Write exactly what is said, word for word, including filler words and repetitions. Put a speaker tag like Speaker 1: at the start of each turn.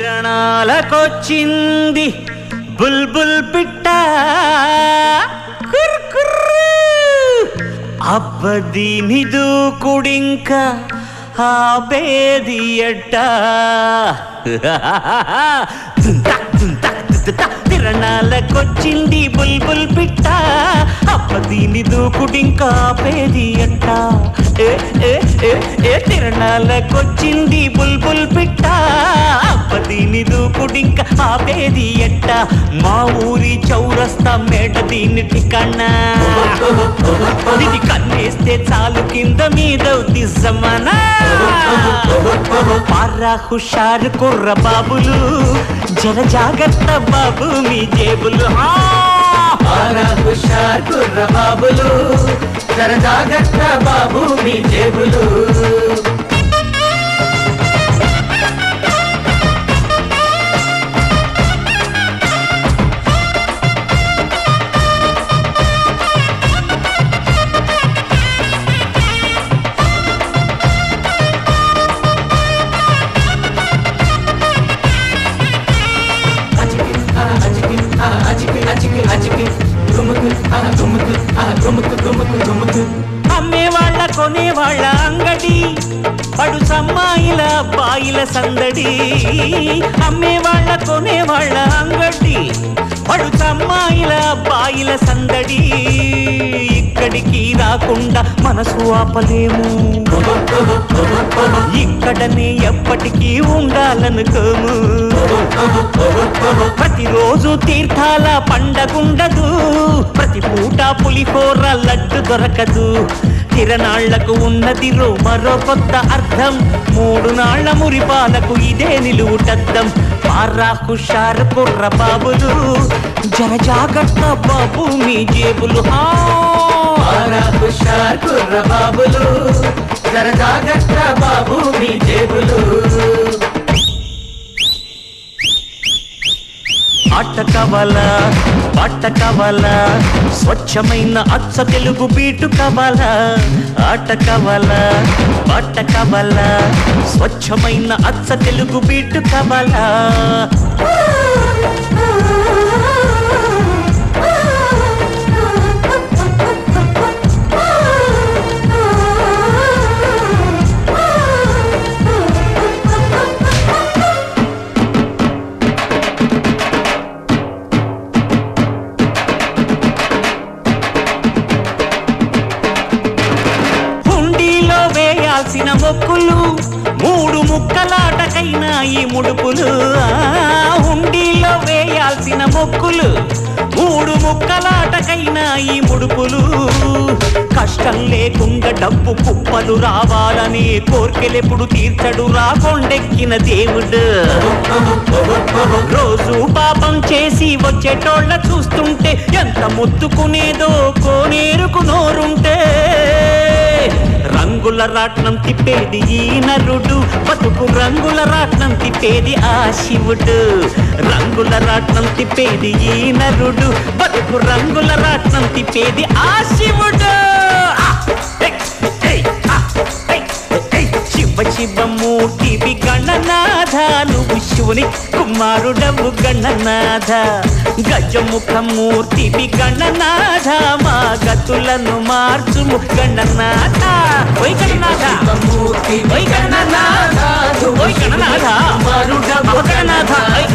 Speaker 1: రణాలకొచ్చింది బుల్బుల్ పిట్ట అబ్బది నిదు కుడింక ఆపేది ఎట్ట తిరణాలకొచ్చింది బుల్బుల్ పిట్ట అబ్బది నిదు కుడింక ఆపేది ఎట్ట ఏ ఏ ఏ ఏ తిరణాలకొచ్చింది బుల్బుల్ పిట్ట అబ్బది నిదు కుడింక ఆపేది ఎట్ట మా ఊరి చౌరస్తా మేట దీని ఠికానా ఇది కన్నేస్తే చాలు కింద మీద దిశమనా పారా హుషారు కుర్ర బాబులు జర జాగ్రత్త బాబు మీ జేబులు
Speaker 2: పారా హుషారు కుర్ర బాబులు జర జాగ్రత్త బాబు మీ జేబులు
Speaker 1: అమ్మే వాళ్ళ కొనే వాళ్ళ అంగడి పడు సమ్మాయిల బాయిల సందడి అమ్మే వాళ్ళ కొనే వాళ్ళ అంగడి పడు సమ్మాయిల బాయిల సందడి ఇక్కడికి రాకుండా మనసు ఆపలేము ఇక్కడనే ఎప్పటికీ ఉండాలనుకోము ప్రతిరోజు తీర్థాల పండగుండదు ప్రతి పూట పులిహోర లడ్డు దొరకదు తిరణాళ్లకు ఉన్నది రో మరో కొత్త అర్థం మూడు నాళ్ల మురిపాలకు ఇదే నిలువుటద్దం పారా హుషారు కుర్ర బాబులు జర జాగ్రత్త బాబు మీ జేబులు
Speaker 2: పారా హుషారు కుర్ర బాబులు జర జాగ్రత్త బాబు మీ జేబులు
Speaker 1: ఆట కావాలా పాట కావాలా స్వచ్ఛమైన అచ్చ తెలుగు బీటు కావాలా ఆట కావాలా పాట కావాలా స్వచ్ఛమైన అచ్చ తెలుగు బీటు కావాలా వేయాల్సిన మొక్కులు మూడు ముక్కలాటకైనా ఈ ముడుపులు హుండీలో వేయాల్సిన మొక్కులు మూడు ముక్కలాటకైనా ఈ ముడుపులు కష్టం లేకుండా డబ్బు కుప్పలు రావాలని కోర్కెలెప్పుడు తీర్చడు రాకొండెక్కిన దేవుడు రోజు పాపం చేసి వచ్చేటోళ్ళ చూస్తుంటే ఎంత ముత్తుకునేదో కోనేరుకు నోరుంటే రంగుల రాట్నం తిప్పేది ఈ నరుడు బతుకు రంగుల రాట్నం తిప్పేది ఆ శివుడు రంగుల రాట్నం తిప్పేది ఈ నరుడు బతుకు రంగుల రాట్నం తిప్పేది ఆ శివుడు శివ శివ మూర్తివి గణనాథ నువ్వు శివుని కుమారుడవు గణనాథ గజముఖ మూర్తివి గణనాథ మా గతులను మార్చుము గణనాథ ఓయ్ గణనాథ ఓయ్ గణనాథ ఓయ్ గణనాథ గణనాథ